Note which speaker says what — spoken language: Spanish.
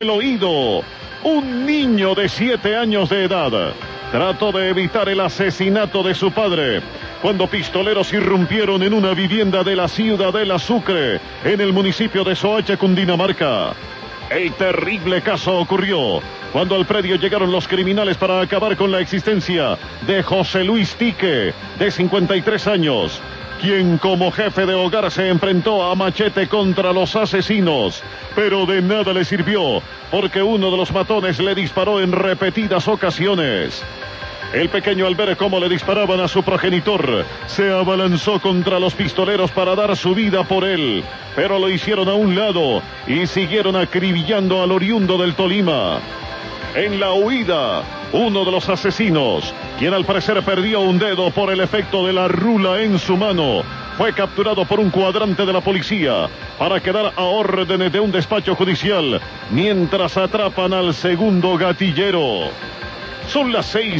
Speaker 1: el oído. Un niño de 7 años de edad trató de evitar el asesinato de su padre cuando pistoleros irrumpieron en una vivienda de la Ciudadela Sucre, en el municipio de Soacha, Cundinamarca. El terrible caso ocurrió cuando al predio llegaron los criminales para acabar con la existencia de José Luis Tique, de 53 años, quien como jefe de hogar se enfrentó a machete contra los asesinos, pero de nada le sirvió, porque uno de los matones le disparó en repetidas ocasiones. El pequeño, al ver cómo le disparaban a su progenitor, se abalanzó contra los pistoleros para dar su vida por él, pero lo hicieron a un lado y siguieron acribillando al oriundo del Tolima. En la huida, uno de los asesinos, quien al parecer perdió un dedo por el efecto de la rula en su mano, fue capturado por un cuadrante de la policía para quedar a órdenes de un despacho judicial, mientras atrapan al segundo gatillero. Son las 6